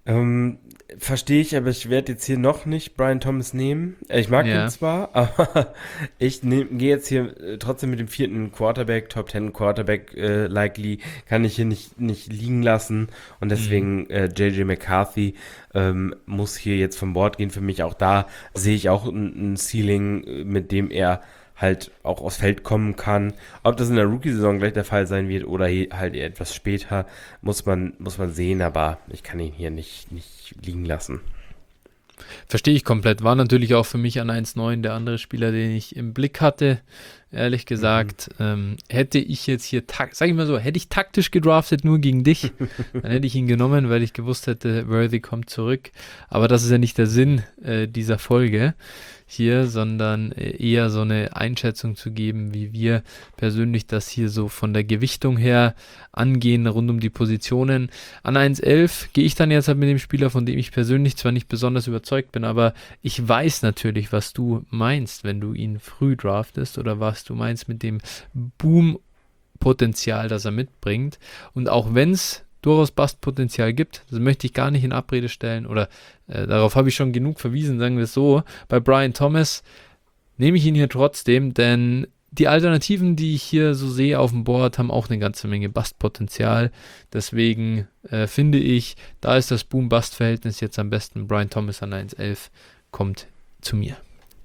Ähm, Verstehe ich, aber ich werde jetzt hier noch nicht Brian Thomas nehmen. Ich mag den Ja. zwar, aber gehe jetzt hier trotzdem mit dem vierten Quarterback, Top 10 Quarterback likely, kann ich hier nicht liegen lassen. Und Mhm. deswegen JJ McCarthy muss hier jetzt vom Bord gehen. Für mich auch da sehe ich auch ein Ceiling, mit dem er halt auch aufs Feld kommen kann. Ob das in der Rookie-Saison gleich der Fall sein wird oder halt eher etwas später, muss man sehen, aber ich kann ihn hier nicht liegen lassen. Verstehe ich komplett. War natürlich auch für mich an 1,9 der andere Spieler, den ich im Blick hatte. Ehrlich Mhm. gesagt, hätte ich jetzt hier, sag ich mal so, hätte ich taktisch gedraftet nur gegen dich, dann hätte ich ihn genommen, weil ich gewusst hätte, Worthy kommt zurück. Aber das ist ja nicht der Sinn dieser Folge hier, sondern eher so eine Einschätzung zu geben, wie wir persönlich das hier so von der Gewichtung her angehen, rund um die Positionen. An 1,11 gehe ich dann jetzt halt mit dem Spieler, von dem ich persönlich zwar nicht besonders überzeugt bin, aber ich weiß natürlich, was du meinst, wenn du ihn früh draftest oder was du meinst mit dem Boom-Potenzial, das er mitbringt. Und auch wenn es durchaus Bust-Potenzial gibt, das möchte ich gar nicht in Abrede stellen oder darauf habe ich schon genug verwiesen, sagen wir es so. Bei Brian Thomas nehme ich ihn hier trotzdem, denn die Alternativen, die ich hier so sehe auf dem Board, haben auch eine ganze Menge Bust-Potenzial. Deswegen finde ich, da ist das Boom-Bust-Verhältnis jetzt am besten. Brian Thomas an 1,11 kommt zu mir.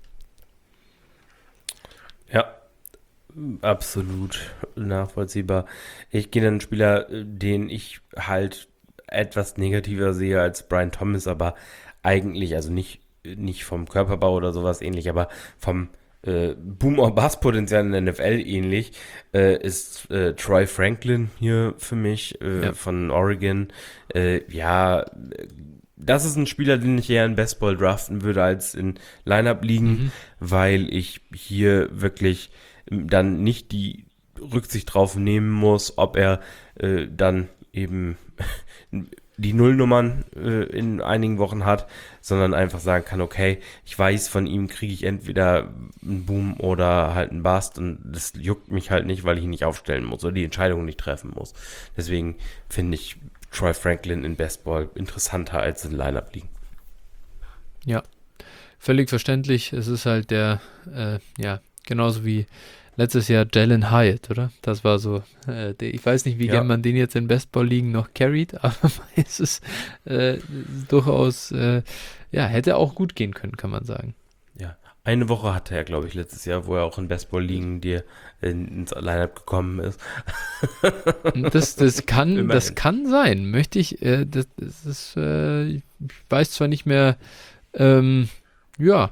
Ja, absolut nachvollziehbar. Ich gehe dann einen Spieler, den ich halt etwas negativer sehe als Brian Thomas, aber eigentlich, also nicht vom Körperbau oder sowas ähnlich, aber vom Boom-or-Bust-Potenzial in der NFL ähnlich, ist Troy Franklin hier für mich Ja. von Oregon. Ja, das ist ein Spieler, den ich eher in Bestball draften würde als in Lineup liegen, Mhm. weil ich hier wirklich dann nicht die Rücksicht drauf nehmen muss, ob er dann eben die Nullnummern in einigen Wochen hat, sondern einfach sagen kann, okay, ich weiß, von ihm kriege ich entweder einen Boom oder halt einen Bust und das juckt mich halt nicht, weil ich ihn nicht aufstellen muss oder die Entscheidung nicht treffen muss. Deswegen finde ich Troy Franklin in Bestball interessanter als in Lineup liegen. Ja, völlig verständlich. Es ist halt ja, genauso wie letztes Jahr Jalen Hyatt, oder? Das war so, ich weiß nicht, wie gern Ja, man den jetzt in Bestball-Ligen noch carried, aber es ist durchaus, ja, hätte auch gut gehen können, kann man sagen. ja. Eine Woche hatte er, glaube ich, letztes Jahr, wo er auch in Bestball liegen dir ins Lineup gekommen ist. Das Immerhin. kann sein, möchte ich, das ist, ich weiß zwar nicht mehr, ähm, ja,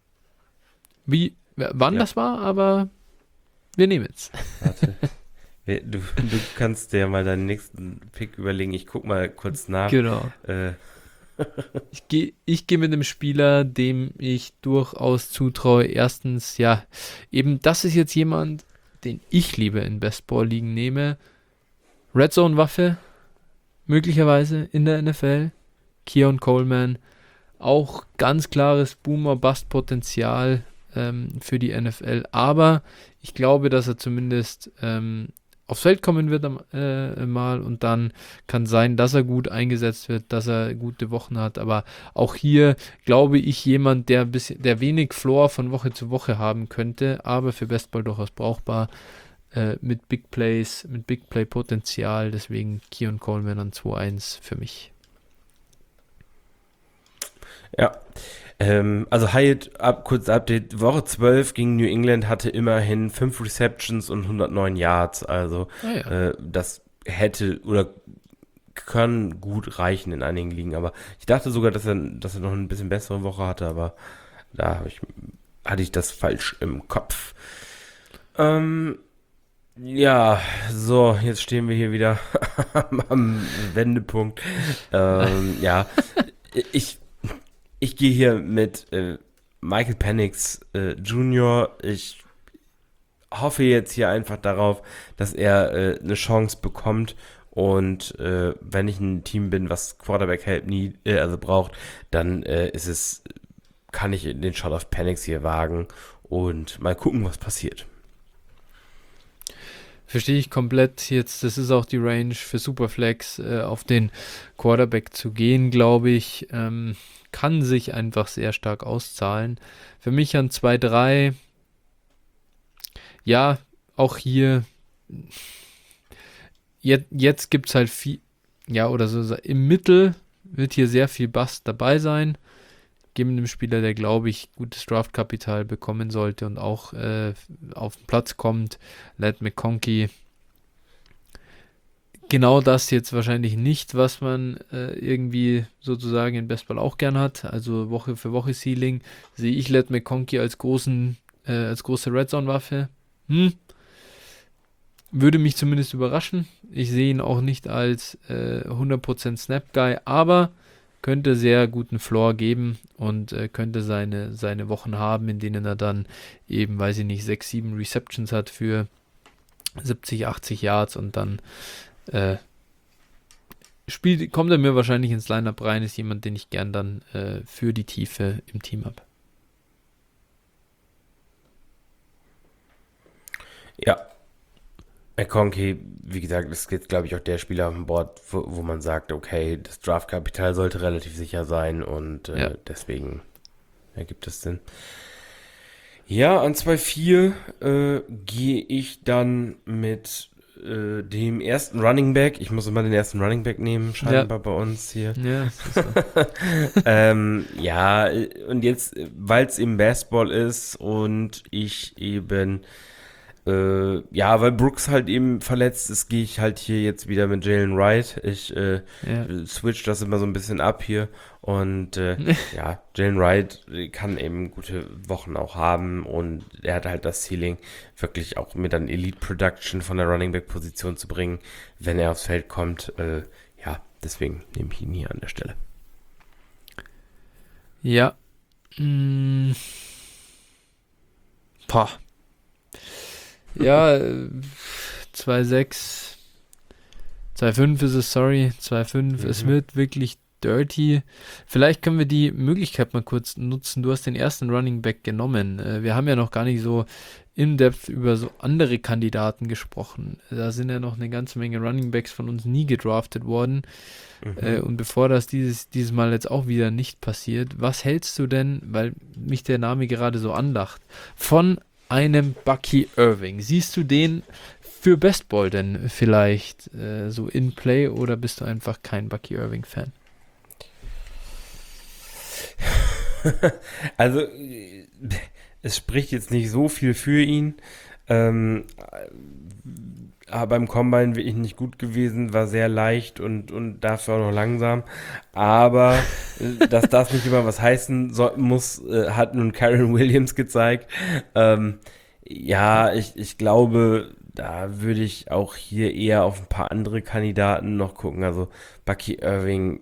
wann Ja, das war, aber wir nehmen es. warte. Du kannst dir mal deinen nächsten Pick überlegen. Ich guck mal kurz nach. Genau. Äh, Ich geh mit einem Spieler, dem ich durchaus zutraue. Erstens, ja, eben das ist jetzt jemand, den ich lieber in Bestball-Ligen nehme. Red Zone-Waffe, möglicherweise in der NFL. Keon Coleman, auch ganz klares Boomer-Bust-Potenzial für die NFL. Aber ich glaube, dass er zumindest aufs Feld kommen wird mal und dann kann sein, dass er gut eingesetzt wird, dass er gute Wochen hat. Aber auch hier glaube ich jemand, der wenig Floor von Woche zu Woche haben könnte, aber für Bestball durchaus brauchbar mit Big Plays, mit Big Play Potenzial. Deswegen Keon Coleman an 2-1 für mich. ja. Also Hyatt, kurz Update, Woche 12 gegen New England hatte immerhin 5 Receptions und 109 Yards. Also Naja, das hätte oder kann gut reichen in einigen Ligen. Aber ich dachte sogar, dass er noch ein bisschen bessere Woche hatte, aber da hatte ich das falsch im Kopf. Ähm, ja, so, jetzt stehen wir hier wieder am Wendepunkt. Ja, ich, ich gehe hier mit Michael Penix Jr. Ich hoffe jetzt hier einfach darauf, dass er eine Chance bekommt. Und wenn ich ein Team bin, was Quarterback-Help also braucht, dann kann ich den Shot auf Penix hier wagen und mal gucken, was passiert. Verstehe ich komplett. Jetzt, das ist auch die Range für Superflex, auf den Quarterback zu gehen, glaube ich. Kann sich einfach sehr stark auszahlen. Für mich an 2-3, ja, auch hier, jetzt gibt es halt viel, ja, oder so, im Mittel wird hier sehr viel Bust dabei sein. Geben einem Spieler, der, glaube ich, gutes Draftkapital bekommen sollte und auch auf den Platz kommt. Ladd McConkey. Genau das jetzt wahrscheinlich nicht, was man irgendwie sozusagen in Bestball auch gern hat. Also Woche für Woche Ceiling sehe ich Ladd McConkey als große Red Zone Waffe. Würde mich zumindest überraschen. Ich sehe ihn auch nicht als 100% Snap Guy, aber könnte sehr guten Floor geben und könnte seine Wochen haben, in denen er dann eben, weiß ich nicht, 6, 7 Receptions hat für 70, 80 Yards und dann kommt er mir wahrscheinlich ins Lineup rein, ist jemand, den ich gern dann für die Tiefe im Team habe. Ja, McConkey, wie gesagt, ist jetzt, glaube ich, auch der Spieler auf dem Board, wo man sagt, okay, das Draftkapital sollte relativ sicher sein und deswegen ergibt es Sinn. Ja, an 2-4 gehe ich dann mit dem ersten Running Back. Ich muss immer den ersten Running Back nehmen, scheinbar bei uns hier. Ja, das ist so. Ja, und jetzt, weil es im Baseball ist und ich eben weil Brooks halt eben verletzt ist, gehe ich halt hier jetzt wieder mit Jalen Wright. Ich switch das immer so ein bisschen ab hier. Und Jalen Wright kann eben gute Wochen auch haben und er hat halt das Ceiling, wirklich auch mit an Elite Production von der Running Back Position zu bringen, wenn er aufs Feld kommt. Deswegen nehme ich ihn hier an der Stelle. Ja. Boah. Ja, 2,6, 2,5 ist es, 2,5. Es wird wirklich dirty. Vielleicht können wir die Möglichkeit mal kurz nutzen. Du hast den ersten Running Back genommen. Wir haben ja noch gar nicht so in-depth über so andere Kandidaten gesprochen. Da sind ja noch eine ganze Menge Running Backs von uns nie gedraftet worden. Und bevor das dieses Mal jetzt auch wieder nicht passiert, was hältst du denn, weil mich der Name gerade so anlacht, von einem Bucky Irving? Siehst du den für Bestball denn vielleicht so in Play oder bist du einfach kein Bucky Irving-Fan? Also, es spricht jetzt nicht so viel für ihn. Aber beim Combine wirklich nicht gut gewesen, war sehr leicht und dafür auch noch langsam. Aber dass das nicht immer was heißen muss, hat nun Kyren Williams gezeigt. Ich glaube, da würde ich auch hier eher auf ein paar andere Kandidaten noch gucken. Also Bucky Irving,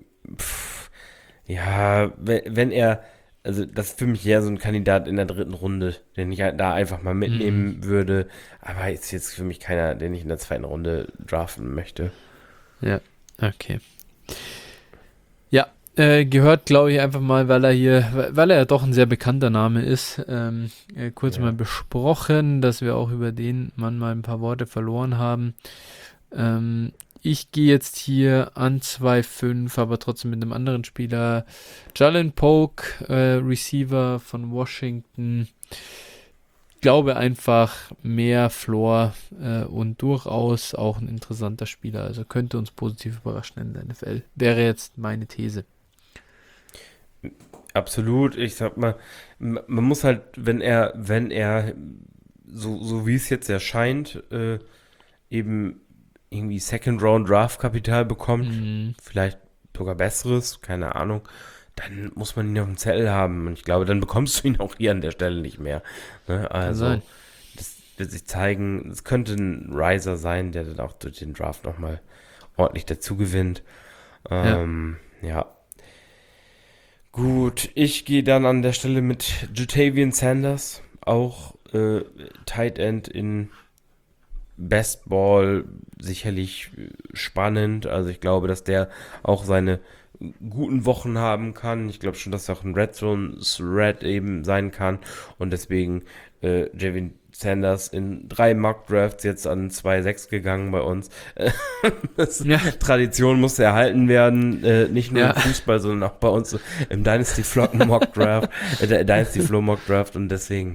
wenn er, also das ist für mich eher so ein Kandidat in der 3. Runde, den ich da einfach mal mitnehmen würde. Aber ist jetzt für mich keiner, den ich in der 2. Runde draften möchte. Ja, okay. Ja, gehört, glaube ich, einfach mal, weil er ja doch ein sehr bekannter Name ist, kurz mal besprochen, dass wir auch über den Mann mal ein paar Worte verloren haben. Ich gehe jetzt hier an 2,5, aber trotzdem mit einem anderen Spieler. Jalen Polk, Receiver von Washington. Glaube einfach mehr Floor und durchaus auch ein interessanter Spieler. Also könnte uns positiv überraschen in der NFL. Wäre jetzt meine These. Absolut. Ich sag mal, man muss halt, wenn er so wie es jetzt erscheint, eben irgendwie Second-Round-Draft-Kapital bekommt, vielleicht sogar besseres, keine Ahnung, dann muss man ihn auf dem Zettel haben. Und ich glaube, dann bekommst du ihn auch hier an der Stelle nicht mehr. Ne? Also, das wird sich zeigen, es könnte ein Riser sein, der dann auch durch den Draft nochmal ordentlich dazu gewinnt. Gut, ich gehe dann an der Stelle mit Jatavian Sanders, auch Tight End in Bestball, sicherlich spannend. Also ich glaube, dass der auch seine guten Wochen haben kann. Ich glaube schon, dass er auch ein Red Zone Threat eben sein kann. Und deswegen Sanders in 3 Mock-Drafts jetzt an 2,6 gegangen bei uns. Tradition muss erhalten werden, nicht nur im Fußball, sondern auch bei uns im Dynasty Flow Mock-Draft, Dynasty Flow Mock-Draft, und deswegen,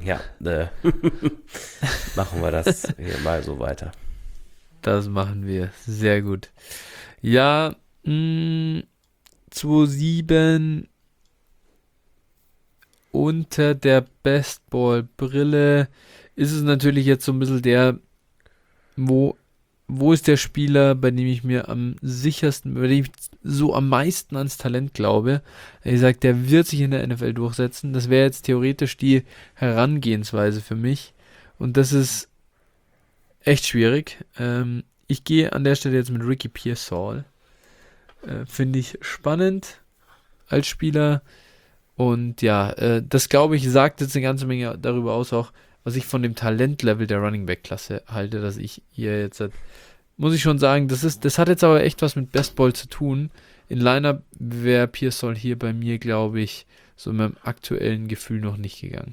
machen wir das hier mal so weiter. Das machen wir. Sehr gut. Ja, 2,7 unter der Bestball-Brille ist es natürlich jetzt so ein bisschen wo ist der Spieler, bei dem ich mir am sichersten, bei dem ich so am meisten ans Talent glaube. Ich sage, der wird sich in der NFL durchsetzen. Das wäre jetzt theoretisch die Herangehensweise für mich. Und das ist echt schwierig. Ich gehe an der Stelle jetzt mit Ricky Pearsall. Finde ich spannend als Spieler. Und ja, das glaube ich, sagt jetzt eine ganze Menge darüber aus, auch was ich von dem Talentlevel der Running Back Klasse halte, dass ich hier jetzt, muss ich schon sagen, das hat jetzt aber echt was mit Best Ball zu tun. In Lineup wäre Pearsall hier bei mir, glaube ich, so in meinem aktuellen Gefühl noch nicht gegangen.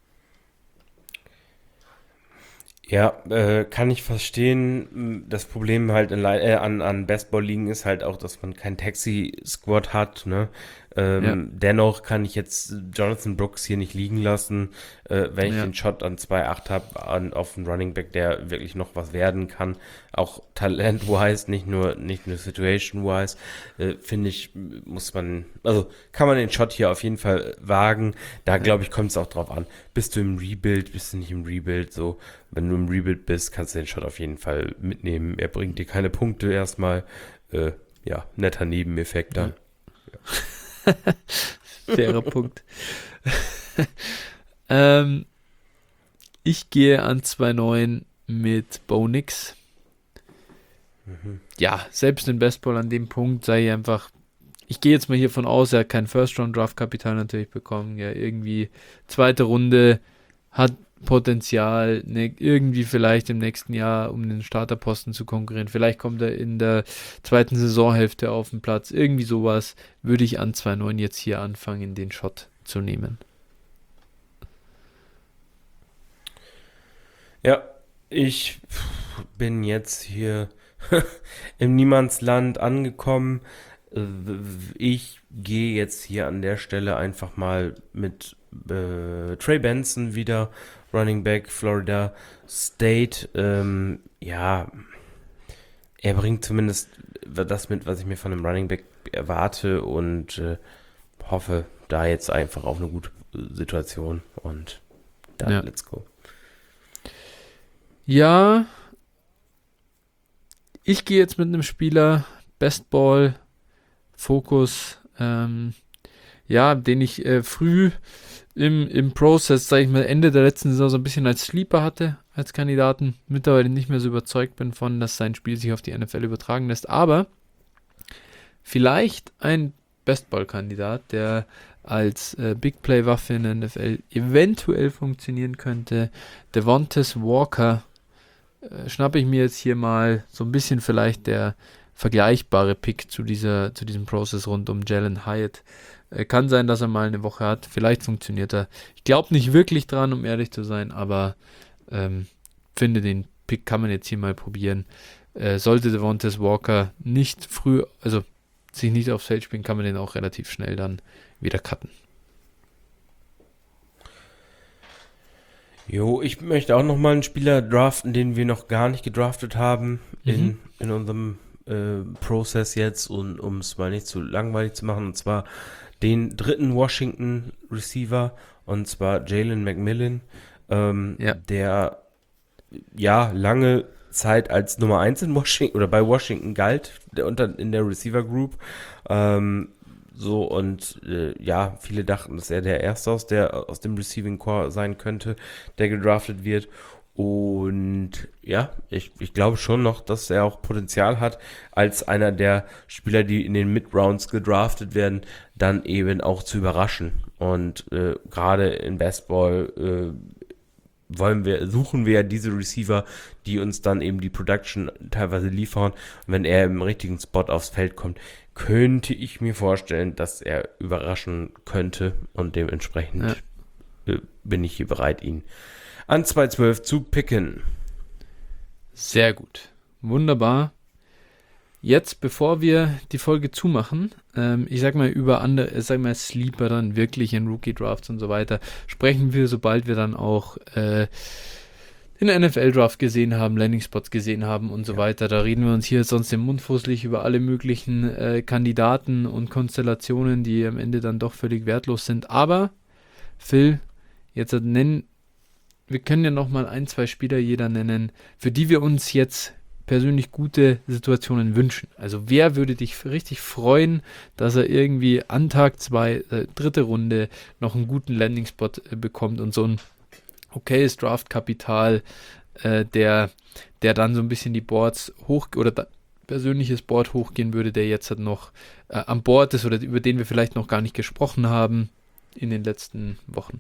Ja, kann ich verstehen. Das Problem halt an Bestball-Ligen ist halt auch, dass man kein Taxi-Squad hat, ne? Dennoch kann ich jetzt Jonathan Brooks hier nicht liegen lassen, wenn ich den Shot an 2,8 habe, auf einen Running Back, der wirklich noch was werden kann. Auch Talent-wise, nicht nur Situation-wise, finde ich, kann man den Shot hier auf jeden Fall wagen. Da, glaube ich, kommt es auch drauf an. Bist du im Rebuild, bist du nicht im Rebuild, so. Wenn du im Rebuild bist, kannst du den Shot auf jeden Fall mitnehmen. Er bringt dir keine Punkte erstmal. Netter Nebeneffekt dann. Ja. Fairer Punkt. Ich gehe an 2,9 mit Bo Nix. Ja, selbst in Bestball an dem Punkt sei einfach, ich gehe jetzt mal hiervon aus, er hat kein First-Round-Draft-Kapital natürlich bekommen. Ja, irgendwie zweite Runde, hat Potenzial, irgendwie vielleicht im nächsten Jahr um den Starterposten zu konkurrieren. Vielleicht kommt er in der zweiten Saisonhälfte auf den Platz. Irgendwie sowas würde ich an 2,9 jetzt hier anfangen, den Shot zu nehmen. Ja, ich bin jetzt hier im Niemandsland angekommen. Ich gehe jetzt hier an der Stelle einfach mal mit Trey Benson wieder, Running Back, Florida State. Er bringt zumindest das mit, was ich mir von einem Running Back erwarte, und hoffe da jetzt einfach auf eine gute Situation, und dann let's go. Ja, ich gehe jetzt mit einem Spieler, Best Ball, Fokus, den ich früh im Prozess, sage ich mal, Ende der letzten Saison so ein bisschen als Sleeper hatte, als Kandidaten. Mittlerweile nicht mehr so überzeugt bin von, dass sein Spiel sich auf die NFL übertragen lässt. Aber vielleicht ein Bestball-Kandidat, der als Big Play-Waffe in der NFL eventuell funktionieren könnte. Devontae Walker schnappe ich mir jetzt hier mal so ein bisschen vielleicht der vergleichbare Pick zu diesem Prozess rund um Jalen Hyatt. Kann sein, dass er mal eine Woche hat. Vielleicht funktioniert er. Ich glaube nicht wirklich dran, um ehrlich zu sein, aber finde, den Pick kann man jetzt hier mal probieren. Sollte Devontae Walker nicht früh, also sich nicht aufs Feld spielen, kann man den auch relativ schnell dann wieder cutten. Jo, ich möchte auch nochmal einen Spieler draften, den wir noch gar nicht gedraftet haben in unserem Prozess jetzt, und um es mal nicht zu langweilig zu machen, und zwar den dritten Washington Receiver, und zwar Jalen McMillan, der lange Zeit als Nummer 1 in Washington oder bei Washington galt, in der Receiver Group. Viele dachten, dass er der Erste aus dem Receiving Core sein könnte, der gedraftet wird. Und ja, ich glaube schon noch, dass er auch Potenzial hat, als einer der Spieler, die in den Mid-Rounds gedraftet werden, dann eben auch zu überraschen. Und gerade in Baseball suchen wir ja diese Receiver, die uns dann eben die Production teilweise liefern. Und wenn er im richtigen Spot aufs Feld kommt, könnte ich mir vorstellen, dass er überraschen könnte, und dementsprechend bin ich hier bereit, ihn an 212 zu picken. Sehr gut. Wunderbar. Jetzt, bevor wir die Folge zumachen, ich sag mal über andere, Sleeper dann wirklich in Rookie-Drafts und so weiter, sprechen wir, sobald wir dann auch den NFL-Draft gesehen haben, Landing-Spots gesehen haben und so weiter. Da reden wir uns hier sonst im Mund fusselig über alle möglichen Kandidaten und Konstellationen, die am Ende dann doch völlig wertlos sind. Aber, Phil, jetzt wir können ja nochmal 1-2 Spieler jeder nennen, für die wir uns jetzt persönlich gute Situationen wünschen. Also wer würde dich richtig freuen, dass er irgendwie an Tag 2, dritte Runde, noch einen guten Landing-Spot bekommt und so ein okayes Draft-Kapital, der dann so ein bisschen die Boards oder persönliches Board hochgehen würde, der jetzt halt noch an Bord ist oder über den wir vielleicht noch gar nicht gesprochen haben in den letzten Wochen.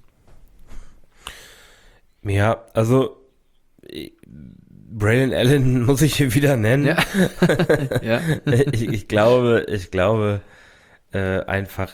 Ja, also Braylon Allen muss ich hier wieder nennen. Ja. Ja. Ich glaube einfach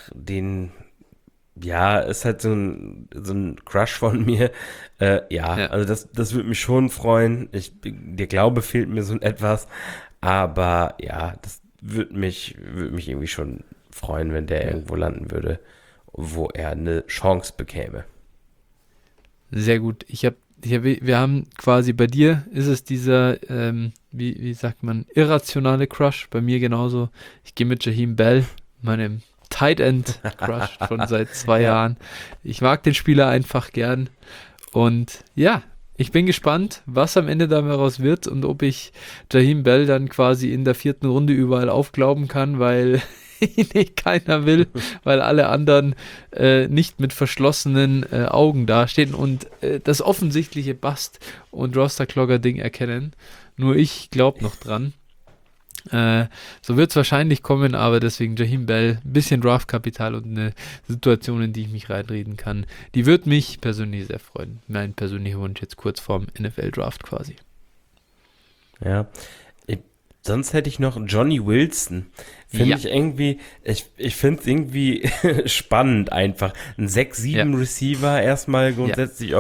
ist halt so ein Crush von mir. Also das würde mich schon freuen. Der Glaube fehlt mir so etwas, aber ja, das würde mich irgendwie schon freuen, wenn der irgendwo landen würde, wo er eine Chance bekäme. Sehr gut. Wir haben quasi, bei dir ist es dieser, wie sagt man, irrationale Crush, bei mir genauso. Ich gehe mit Jaheim Bell, meinem Tight End Crush schon seit 2 Jahren. Ich mag den Spieler einfach gern und ja, ich bin gespannt, was am Ende daraus wird und ob ich Jaheim Bell dann quasi in der 4. Runde überall aufglauben kann, weil ihn keiner will, weil alle anderen nicht mit verschlossenen Augen dastehen und das offensichtliche Bust- und Roster-Clogger-Ding erkennen. Nur ich glaube noch dran. So wird es wahrscheinlich kommen, aber deswegen Jaheim Bell, ein bisschen Draft-Kapital und eine Situation, in die ich mich reinreden kann, die wird mich persönlich sehr freuen. Mein persönlicher Wunsch jetzt kurz vorm NFL-Draft quasi. Ja, sonst hätte ich noch Johnny Wilson. Finde ich irgendwie, ich finde es irgendwie spannend einfach. Ein 6-7 Receiver erstmal grundsätzlich,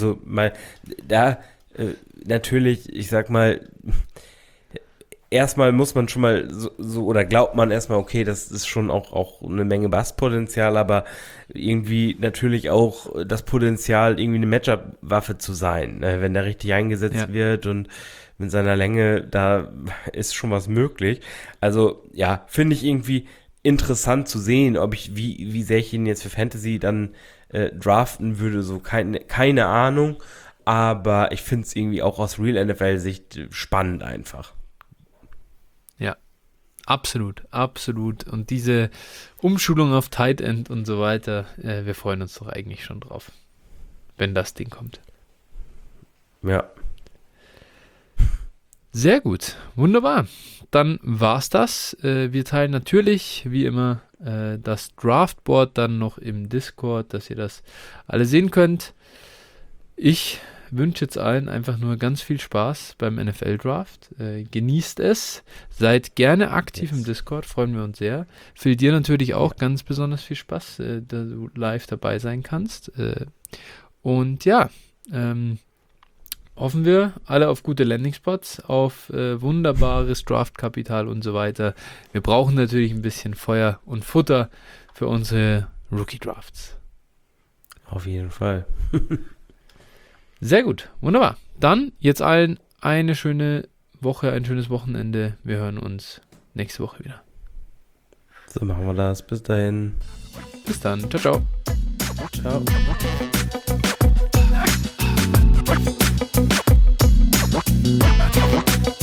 natürlich, ich sag mal, erstmal muss man schon mal so oder glaubt man erstmal, okay, das ist schon auch eine Menge Basspotenzial, aber irgendwie natürlich auch das Potenzial, irgendwie eine Matchup-Waffe zu sein, wenn der richtig eingesetzt wird und mit seiner Länge, da ist schon was möglich. Also, ja, finde ich irgendwie interessant zu sehen, wie sehr ich ihn jetzt für Fantasy dann draften würde, so keine Ahnung, aber ich finde es irgendwie auch aus Real NFL-Sicht spannend einfach. Ja, absolut. Und diese Umschulung auf Tight End und so weiter, wir freuen uns doch eigentlich schon drauf, wenn das Ding kommt. Ja. Sehr gut, wunderbar. Dann war's das. Wir teilen natürlich, wie immer, das Draftboard dann noch im Discord, dass ihr das alle sehen könnt. Ich wünsche jetzt allen einfach nur ganz viel Spaß beim NFL-Draft. Genießt es. Seid gerne aktiv im Discord, freuen wir uns sehr. Phil, dir natürlich auch ganz besonders viel Spaß, da du live dabei sein kannst. Und ja, hoffen wir alle auf gute Landing-Spots, auf wunderbares Draft-Kapital und so weiter. Wir brauchen natürlich ein bisschen Feuer und Futter für unsere Rookie-Drafts. Auf jeden Fall. Sehr gut, wunderbar. Dann jetzt allen eine schöne Woche, ein schönes Wochenende. Wir hören uns nächste Woche wieder. So machen wir das. Bis dahin. Bis dann. Ciao, ciao. Ciao.